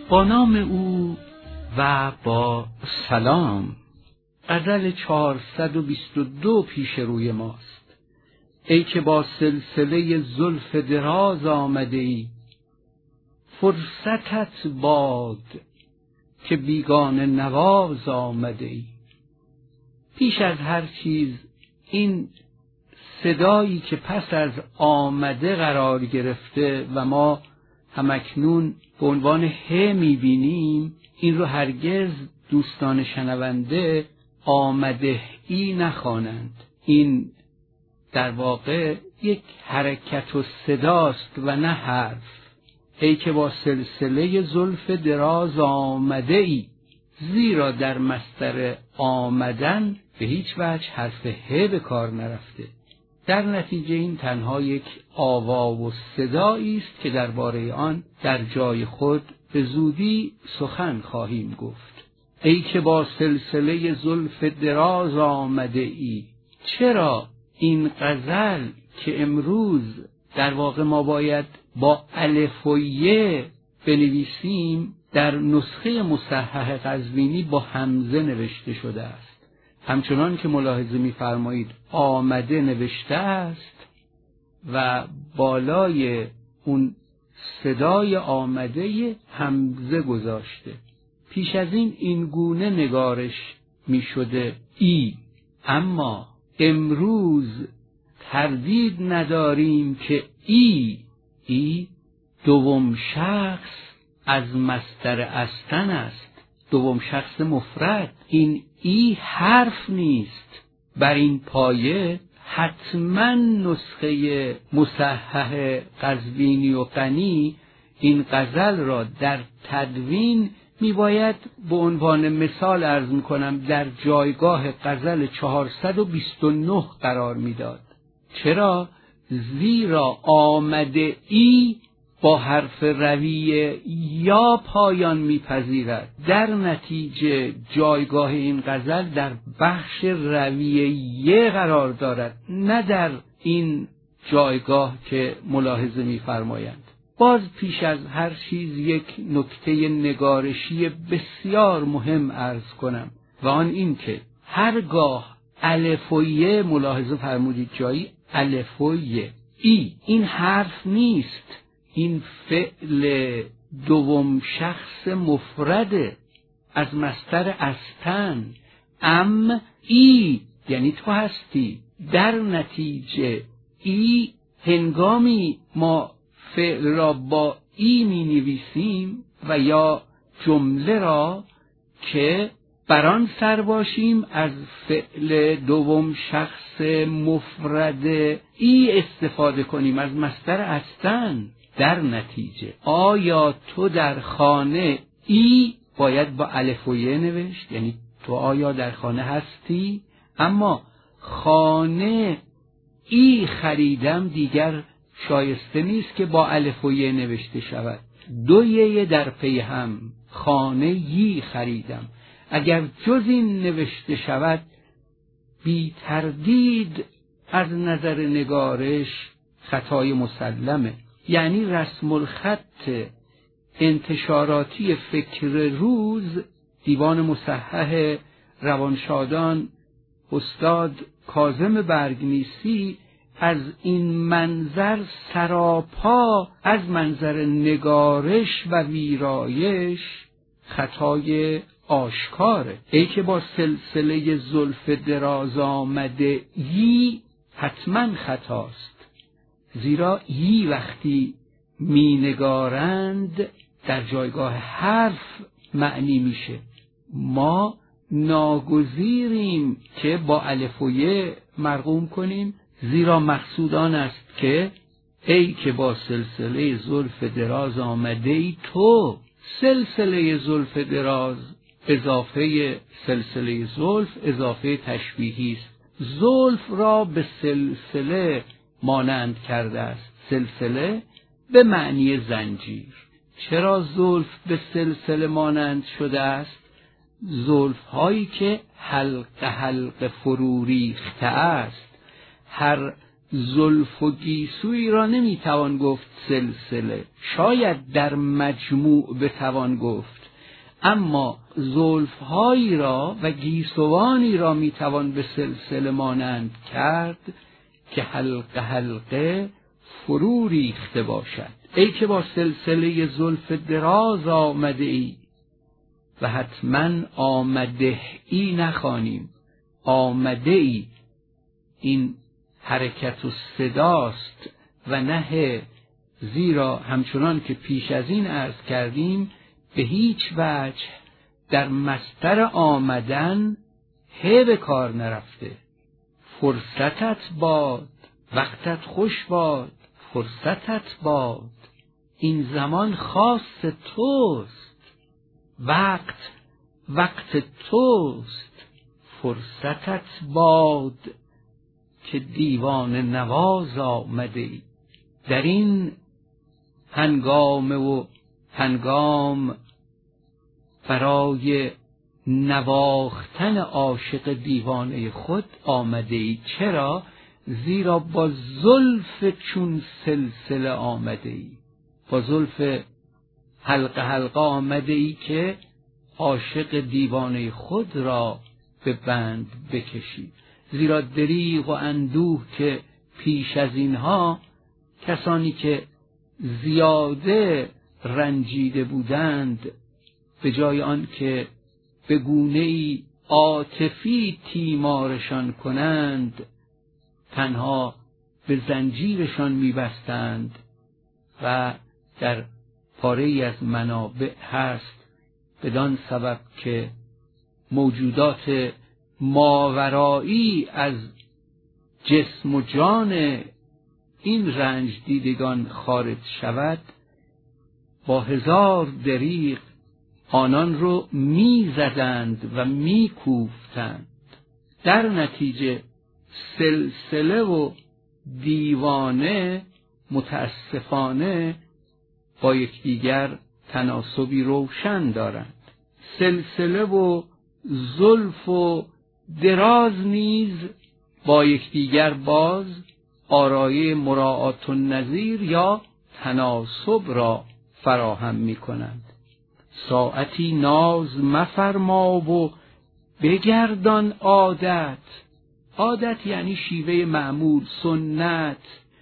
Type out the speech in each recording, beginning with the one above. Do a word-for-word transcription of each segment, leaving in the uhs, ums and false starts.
با نام او و با سلام. غزل چهارصد و بیست و دو پیش روی ماست. ای که با سلسله زلف دراز آمده ای، فرصتت باد که بیگانه نواز آمده ای. پیش از هر چیز این صدایی که پس از آمده قرار گرفته و ما همکنون به عنوان ه میبینیم، این رو هرگز دوستان شنونده آمده ای نخوانند. این در واقع یک حرکت و صداست و نه حرف. ای که با سلسله زلف دراز آمده ای، زیرا در مصدر آمدن به هیچ وجه حرف ه به کار نرفته. در نتیجه این تنها یک آوا و صدایی است که درباره آن در جای خود به زودی سخن خواهیم گفت. ای که با سلسله زلف دراز آمده ای. چرا این غزل که امروز در واقع ما باید با الف و ی بنویسیم، در نسخه مصحح قزوینی با همزه نوشته شده است؟ همچنان که ملاحظه می‌فرمایید آمده نوشته است و بالای اون صدای آمده همزه گذاشته. پیش از این این گونه نگارش می شده ای، اما امروز تردید نداریم که ای ای دوم شخص از مصدر استن است، دوم شخص مفرد. این ای حرف نیست. بر این پایه حتما نسخه مصحح قزوینی و غنی این غزل را در تدوین میباید به عنوان مثال عرض میکنم در جایگاه غزل چهارصد و بیست و نه قرار میداد. چرا؟ زیرا آمده ای با حرف روی یا پایان میپذیرد. در نتیجه جایگاه این غزل در بخش روی ی قرار دارد، نه در این جایگاه که ملاحظه میفرمایند. باز پیش از هر چیز یک نکته نگارشی بسیار مهم عرض کنم و آن این که هرگاه الف و ی ملاحظه فرمودید جایی الف و ی، ای این حرف نیست، این فعل دوم شخص مفرده از مصدر استن. ام ای یعنی تو هستی. در نتیجه ای هنگامی ما فعل را با ای می نویسیم و یا جمله را که بران سر باشیم از فعل دوم شخص مفرد ای استفاده کنیم از مصدر استن. در نتیجه آیا تو در خانه ای باید با الف و ی نوشت، یعنی تو آیا در خانه هستی؟ اما خانه ای خریدم دیگر شایسته نیست که با الف و ی نوشته شود. دو ی در پی هم، خانه ی خریدم. اگر جز این نوشته شود بی تردید از نظر نگارش خطای مسلمه. یعنی رسم الخط انتشاراتی فکر روز دیوان مصحح روانشادان استاد کاظم برگنیسی از این منظر سراپا از منظر نگارش و ویرایش خطای آشکاره. ای که با سلسله زلف دراز آمده ای حتما خطاست، زیرا ای وقتی می نگارند در جایگاه حرف معنی میشه. ما ناگزیریم که با الف و ی مرقوم کنیم، زیرا مقصود آن است که ای که با سلسله زلف دراز آمده ای تو. سلسله زلف دراز اضافه سلسله زلف اضافه تشبیهی است. زلف را به سلسله مانند کرده است. سلسله به معنی زنجیر. چرا زلف به سلسله مانند شده است؟ زلف هایی که حلقه حلقه فرو ریخته است. هر زلف و گیسویی را نمیتوان گفت سلسله، شاید در مجموع بتوان گفت، اما زلفهایی را و گیسوانی را میتوان به سلسله مانند کرد که حلقه حلقه فرو ریخته باشد. ای که با سلسله زلف دراز آمده ای، و حتما آمده ای نخوانیم، آمده ای، این حرکت و صداست و نه، زیرا همچنان که پیش از این عرض کردیم به هیچ وجه در مصدر آمدن ه به کار نرفته. فرصتت باد، وقتت خوش باد، فرصتت باد، این زمان خاص توست، وقت وقت توست، فرصتت باد که دیوان نواز آمده ای. در این هنگام و هنگام برای نواختن عاشق دیوانه خود آمده ای. چرا؟ زیرا با زلف چون سلسله آمده ای، با زلف حلقه حلقه آمده ای که عاشق دیوانه خود را به بند بکشی. زیرا دریغ و اندوه که پیش از اینها کسانی که زیاده رنجیده بودند، به جای آن که به گونه‌ای عاطفی تیمارشان کنند، تنها به زنجیرشان می‌بستند و در پاره‌ای از منابع هست بدان سبب که موجودات ماورایی از جسم و جان این رنج دیدگان خارج شود، با هزار دریغ آنان رو می‌زدند و می‌کوفتند. در نتیجه سلسله و دیوانه متاسفانه با یکدیگر تناسبی روشن دارند. سلسله و زلف و دراز نیز با یکدیگر باز آرایه مراعات النظیر یا تناسب را فراهم می کنند. ساعتی ناز مفرما و بگردان عادت. عادت یعنی شیوه معمول، سنت،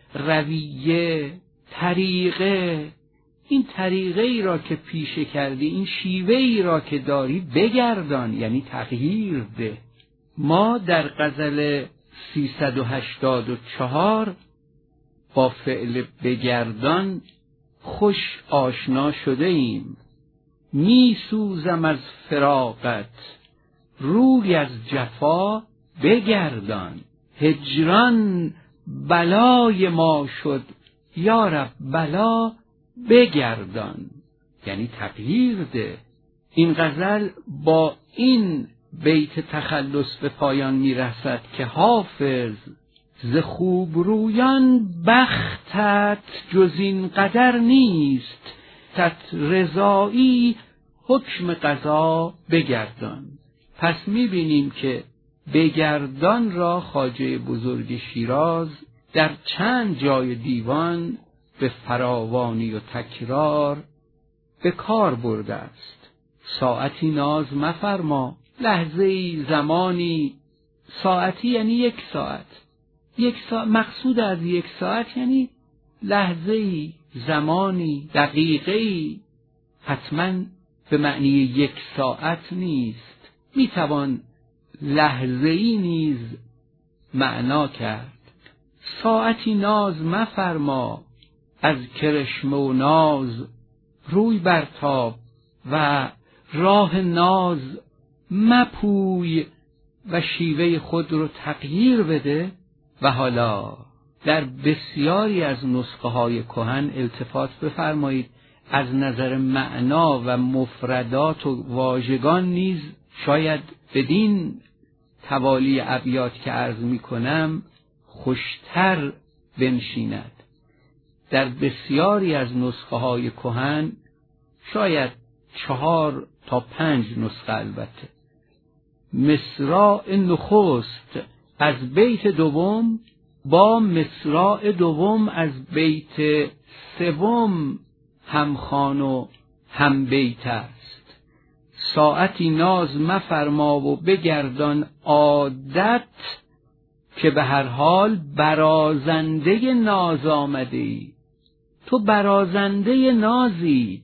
رویه، طریقه. این طریقه ای را که پیشه کردی، این شیوه ای را که داری بگردان، یعنی تغییر ده. ما در غزل سیصد و هشتاد و چهار با فعل بگردان خوش آشنا شده ایم. می سوزم از فراقت، روی از جفا بگردان. هجران بلای ما شد، یا رب بلا بگردان، یعنی تغییر ده. این غزل با این بیت تخلص به پایان می رسد که حافظ ز خوب رویان بختت جز این قدر نیست، تت رضایی حکم قضا بگردان. پس می بینیم که بگردان را خواجه بزرگ شیراز در چند جای دیوان به فراوانی و تکرار به کار برده است. ساعتی ناز مفرما، لحظه‌ای، زمانی. ساعتی یعنی یک ساعت. یک ساعت مقصود از یک ساعت یعنی لحظه‌ای، زمانی، دقیقه‌ای. حتما به معنی یک ساعت نیست. میتوان لحظه‌ای نیز معنا کرد. ساعتی ناز مفرما، از کرشمه و ناز روی برتاب و راه ناز مپوی و شیوه خود رو تغییر بده. و حالا در بسیاری از نسخه های کهن التفات بفرمایید، از نظر معنا و مفردات و واژگان نیز شاید بدین توالی ابیات که عرض می کنم خوشتر بنشیند. در بسیاری از نسخه های کهن، شاید چهار تا پنج نسخه البته، مصرع نخست از بیت دوم با مصراع دوم از بیت سوم همخوان و هم بیت است. ساعتی ناز مفرما و بگردان عادت، که به هر حال برازنده ناز آمده ای. تو برازنده نازی،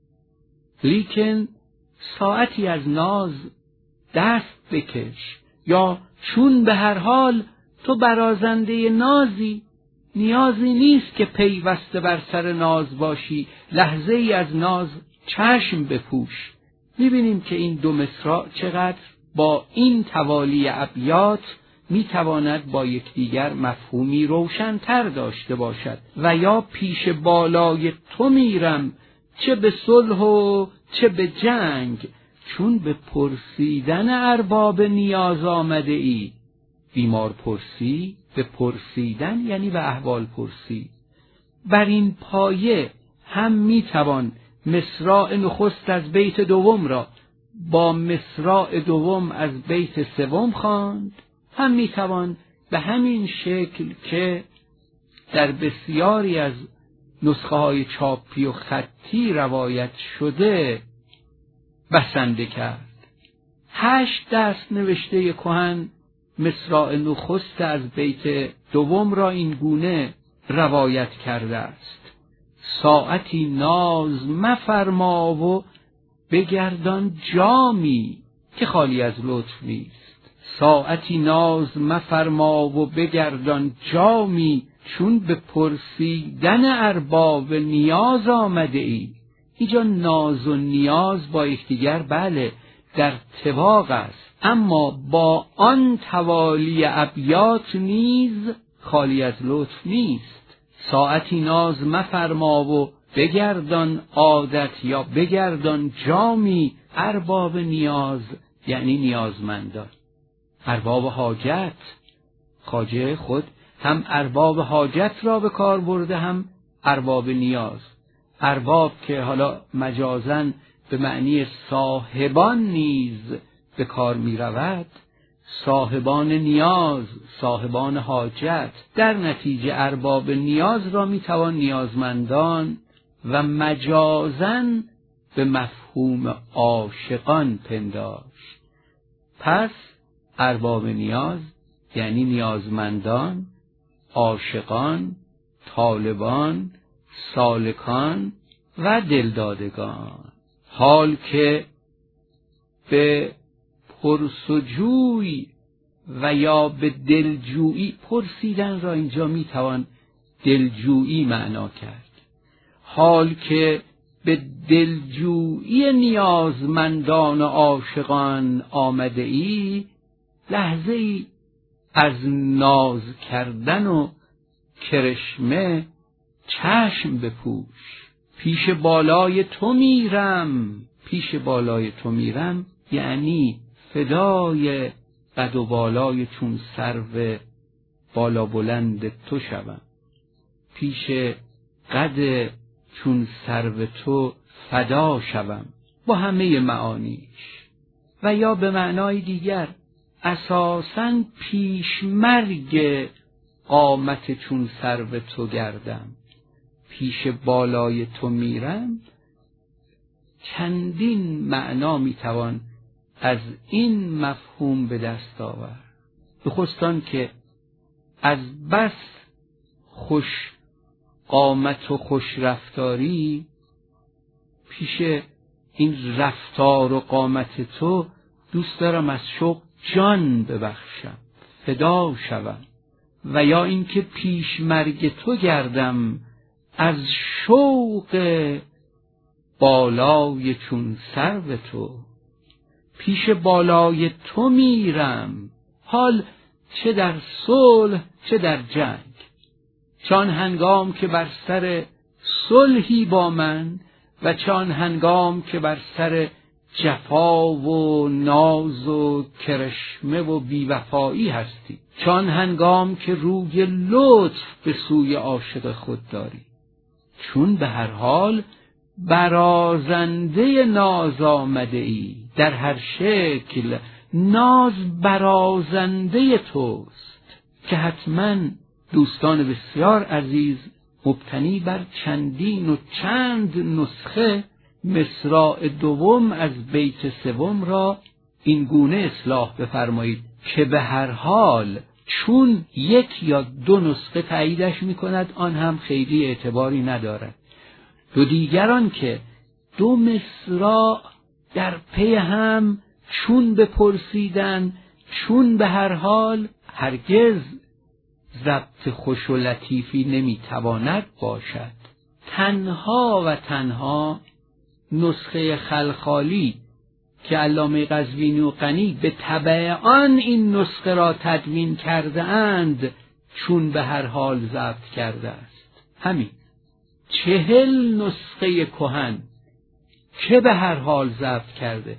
لیکن ساعتی از ناز دست بکش، یا چون به هر حال تو برازنده نازی، نیازی نیست که پیوسته بر سر ناز باشی، لحظه ای از ناز چشم بپوش. میبینیم که این دو مصرع چقدر با این توالی ابیات میتواند با یکدیگر مفهومی روشن‌تر داشته باشد. و یا پیش بالای تو میرم، چه به صلح و چه به جنگ، چون به پرسیدن ارباب نیاز آمده ای. بیمار پرسی، به پرسیدن یعنی به احوال پرسی. بر این پایه هم میتوان مصراع نخست از بیت دوم را با مصراع دوم از بیت سوم خواند، هم میتوان به همین شکل که در بسیاری از نسخه های چاپی و خطی روایت شده بسنده کرد. هشت دست نوشته کهن مصراع نخست از بیت دوم را این گونه روایت کرده است: ساعتی ناز مفرما و بگردان جامی، که خالی از لطف نیست. ساعتی ناز مفرما و بگردان جامی، چون به پرسیدن ارباب نیاز آمده ای. اینجا ناز و نیاز با یکدیگر بله در طواق است، اما با آن توالی ابیات نیز خالی از لطف نیست. ساعتی ناز مفرما و بگردان عادت، یا بگردان جامی، ارباب نیاز یعنی نیازمندان، ارباب حاجت. خواجه خود هم ارباب حاجت را به کار برده، هم ارباب نیاز. ارباب که حالا مجازاً به معنی صاحبان نیز به کار می رود، صاحبان نیاز، صاحبان حاجت. در نتیجه ارباب نیاز را می توان نیازمندان و مجازاً به مفهوم عاشقان پنداشت. پس ارباب نیاز یعنی نیازمندان، عاشقان، طالبان، سالکان و دلدادگان. حال که به پرسجوی و یا به دلجویی، پرسیدن را اینجا میتوان دلجویی معنا کرد، حال که به دلجویی نیازمندان و عاشقان آمده ای، لحظه ای از ناز کردن و کرشمه چشم بپوش. پیش بالای تو میرم، پیش بالای تو میرم یعنی فدای قد و بالای چون سرو بالا بلند تو شوم، پیش قد چون سرو تو فدا شوم، با همه معانیش. و یا به معنای دیگر اساساً پیش مرگ قامت چون سرو تو گردم، پیش بالای تو میرم. چندین معنا میتوان از این مفهوم به دست آورد. بخواستان که از بس خوش قامت و خوش رفتاری، پیش این رفتار و قامت تو دوست دارم از شوق جان ببخشم، فدا شوم. و یا اینکه پیش مرگ تو گردم، از شوق بالای چون سرو تو، پیش بالای تو میرم، حال چه در صلح چه در جنگ. چون هنگام که بر سر صلحی با من، و چون هنگام که بر سر جفا و ناز و کرشمه و بیوفایی هستی، چون هنگام که روی لطف به سوی عاشق خود داری، چون به هر حال برازنده ناز آمده ای. در هر شکل ناز برازنده توست که حتما دوستان بسیار عزیز، مبتنی بر چندین و چند نسخه مصرع دوم از بیت سوم را این گونه اصلاح بفرمایید که به هر حال چون یک یا دو نسخه تاییدش می کند آن هم خیلی اعتباری ندارد. دو دیگران که دو مصرع در پی هم چون بپرسیدن چون به هر حال هرگز ضبط خوش و لطیفی نمیتواند باشد. تنها و تنها نسخه خلخالی که علامه قزوینی و غنی به تبع آن این نسخه را تدوین کرده اند چون به هر حال ضبط کرده است. همین چهل نسخه کهن که به هر حال ضبط کرده.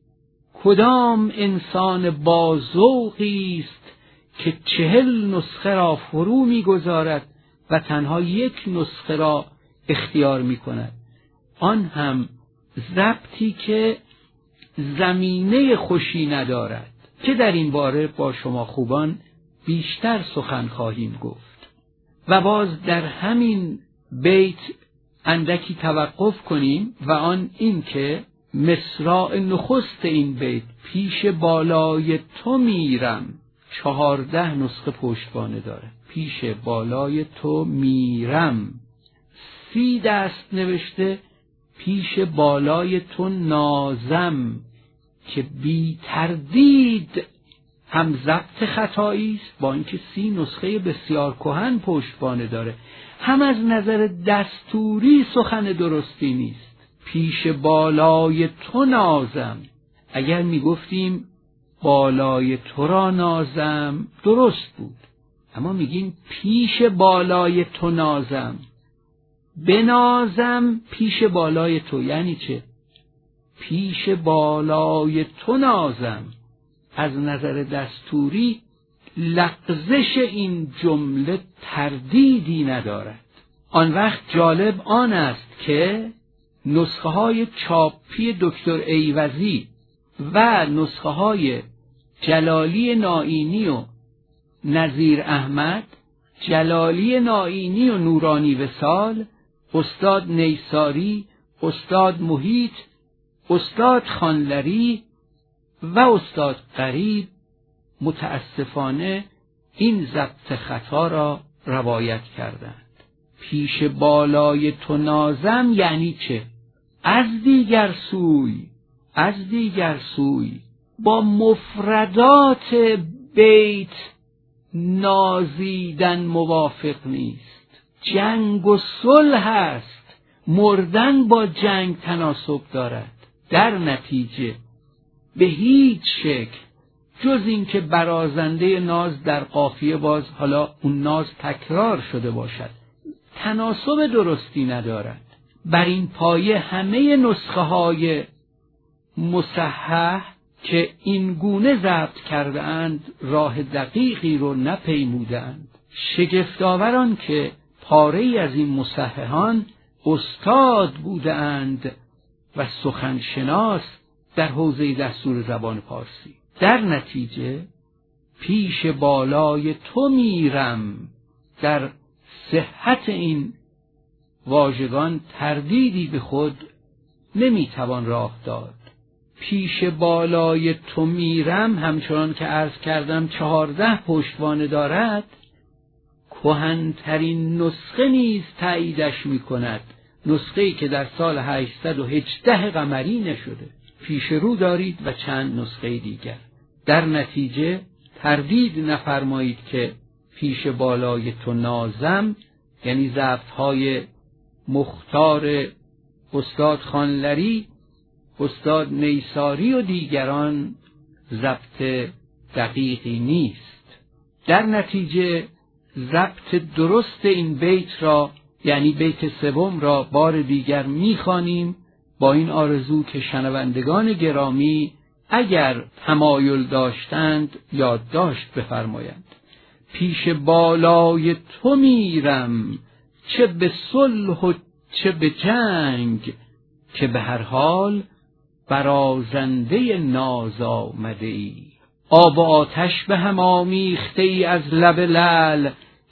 کدام انسان باذوقی است که چهل نسخه را فرو می‌گذارد و تنها یک نسخه را اختیار می‌کند، آن هم ضبطی که زمینه خوشی ندارد، که در این باره با شما خوبان بیشتر سخن خواهیم گفت. و باز در همین بیت اندکی توقف کنیم و آن این که مصرع نخست این بیت پیش بالای تو میرم چهارده نسخه پشتوانه داره. پیش بالای تو میرم. سی دست نوشته پیش بالای تو نازم که بی تردید هم ضبط خطایی است با اینکه سی نسخه بسیار کهن پشتوانه داره، هم از نظر دستوری سخن درستی نیست. پیش بالای تو نازم. اگر می گفتیم بالای تو را نازم درست بود، اما میگیم پیش بالای تو نازم. بنازم پیش بالای تو یعنی چه؟ پیش بالای تو نازم. از نظر دستوری لغزش این جمله تردیدی ندارد. آن وقت جالب آن است که نسخه های چاپی دکتر ایوزی و نسخه های جلالی نائینی و نظیر احمد، جلالی نائینی و نورانی وصال، استاد نیساری، استاد محیط، استاد خانلری و استاد قریب متاسفانه این ضبط خطا را روایت کردند. پیش بالای تو نازم یعنی چه؟ از دیگر سوی از دیگر سوی با مفردات بیت نازیدن موافق نیست. جنگ و صلح است، مردن با جنگ تناسب دارد. در نتیجه به هیچ شکل جز این که برازنده ناز در قافیه باز حالا اون ناز تکرار شده باشد تناسب درستی ندارد. بر این پایه همه نسخه های مصحح که این گونه ضبط کرده اند راه دقیقی رو نپیمودند. شگفت‌آوران که پاره‌ای از این مصححان استاد بودند و سخنشناس در حوزه دستور زبان پارسی. در نتیجه پیش بالای تو میرم، در صحت این واژگان تردیدی به خود نمیتوان راه داد. پیش بالای تو میرم همچنان که عرض کردم چهارده پشتوانه دارد. کهن‌ترین نسخه نیز تاییدش میکند، نسخه‌ای که در سال هشتصد و هجده قمری نشده. پیش رو دارید و چند نسخه دیگر. در نتیجه تردید نفرمایید که پیش بالای تو نازم یعنی ضبط‌های مختار استاد خانلری، استاد نیساری و دیگران ضبط دقیقی نیست. در نتیجه ضبط درست این بیت را یعنی بیت سوم را بار دیگر می‌خوانیم با این آرزو که شنوندگان گرامی اگر تمایل داشتند یادداشت بفرمایند. پیش بالای تو میرم چه به صلح و چه به جنگ، که به هر حال برازنده ناز آمده ای. آب و آتش به هم آمیخته ای از لب لعل،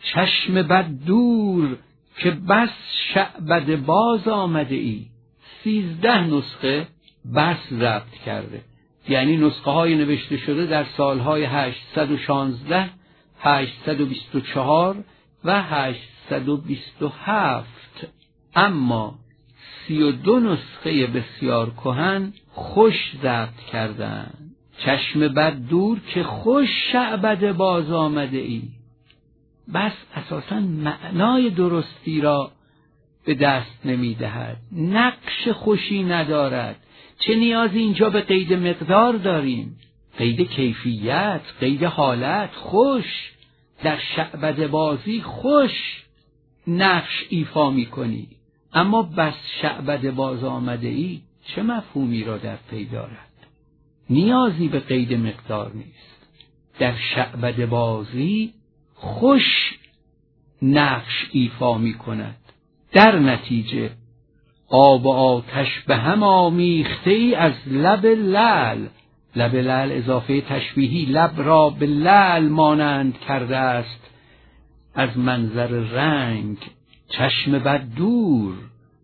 چشم بد دور که بس شعبده باز آمده ای. سیزده نسخه بس ضبط کرده، یعنی نسخه های نوشته شده در سالهای هشتصد و شانزده، هشتصد و بیست و چهار و هشتصد و بیست و هفت. اما سی و دو نسخه بسیار کهن خوش ضبط کردند. چشم بد دور که خوش شعبده باز آمده ای. بس اساساً معنای درستی را به دست نمی دهد، نقش خوشی ندارد. چه نیازی اینجا به قید مقدار داریم؟ قید کیفیت، قید حالت. خوش در شعبده بازی خوش نقش ایفا می کنی، اما بس شعبده باز آمده ای چه مفهومی را در پی دارد؟ نیازی به قید مقدار نیست. در شعبده بازی خوش نقش ایفا می کند. در نتیجه آب و آتش به هم آمیخته ای از لب لعل. لب لعل اضافه تشبیهی، لب را به لعل مانند کرده است از منظر رنگ. چشم بد دور،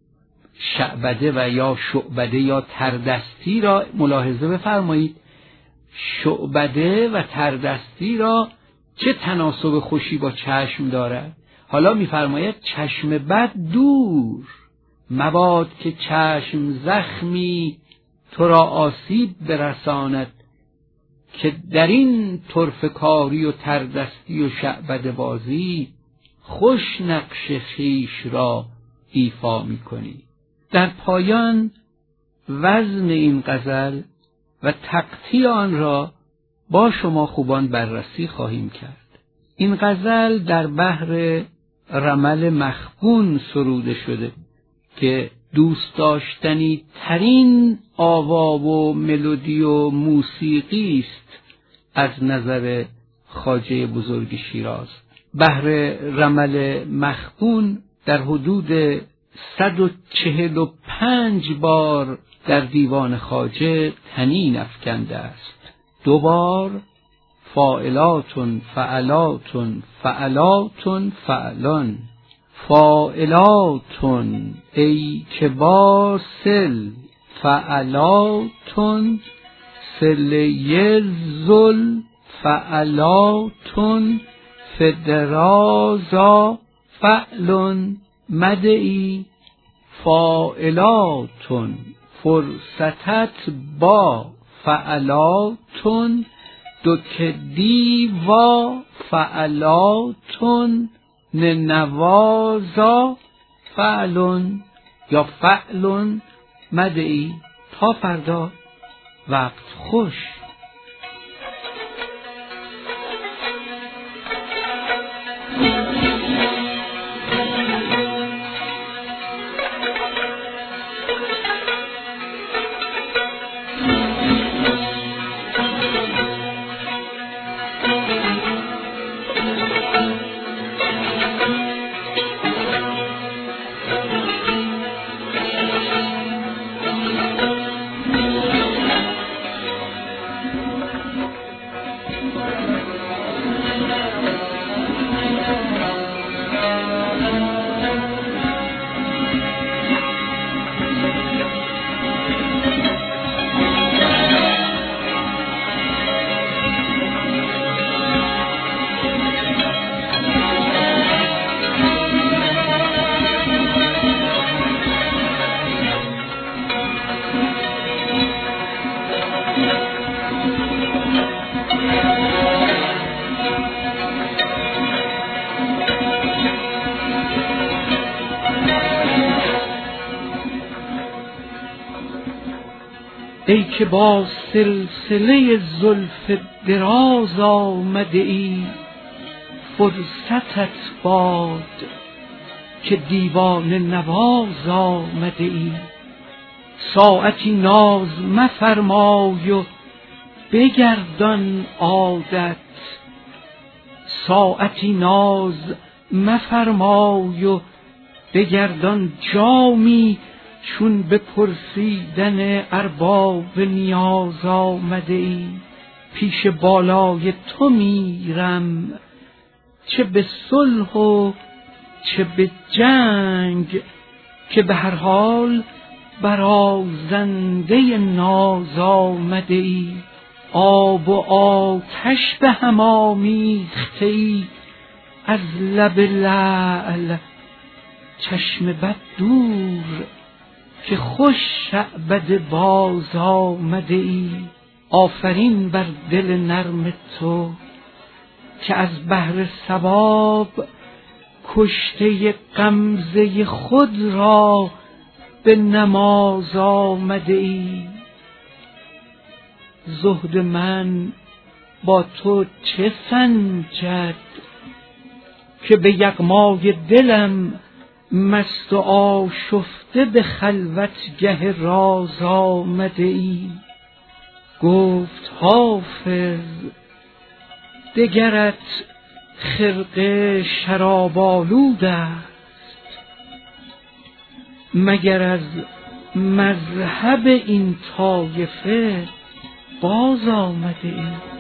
شعبده و یا شعبده یا تردستی را ملاحظه بفرمایید. شعبده و تردستی را چه تناسب خوشی با چشم دارد؟ حالا می‌فرماید چشم بد دور، مباد که چشم زخمی تو را آسیب برساند که در این طرفه کاری و تردستی و شعبده بازی خوش نقش خویش را ایفا می‌کنی. در پایان وزن این غزل و تقطیع آن را با شما خوبان بررسی خواهیم کرد. این غزل در بحر رمل مخبون سروده شده که دوست داشتنی ترین آوا و ملودی و موسیقی است از نظر خواجه بزرگ شیراز. بحر رمل مخبون در حدود صد و چهل و پنج بار در دیوان خواجه طنین افکنده است. دو بار فاعلاتون فعلاتون فعلاتون فعلان. فاعلاتون ای که با سل، فعلاتون سل زل، فعلاتون فدرازا فعلون مدعی. فاعلاتون فرصتت با فعلاتون دو که دیوا فعلاتون ننوازا فعلون یا فعلون مدعی. تا فردا، وقت خوش. ای که با سلسله زلف دراز آمده ای، فرصتت باد که دیوان نواز آمده ای. ساعتی ناز مفرمای و بگردان عادت، ساعتی ناز مفرمای و بگردان جامی، چون به پرسیدن ارباب نیاز آمده ای. پیش بالای تو میرم چه به صلح و چه به جنگ، که به هر حال برازنده ناز آمده ای. آب و آتش به هم آمیخته ای، از لب لعل چشم بد دور، که خوش شعبده باز آمده ای. آفرین بر دل نرم تو، که از بهر ثواب کشته غمزه خود را به نماز آمده ای. زهد من با تو چه سنجد، که به یغمای دلم مست و آشفته به خلوتگه راز آمده ای. گفت حافظ دگرت خرقه شراب آلود است، مگر از مذهب این طایفه باز آمده ای.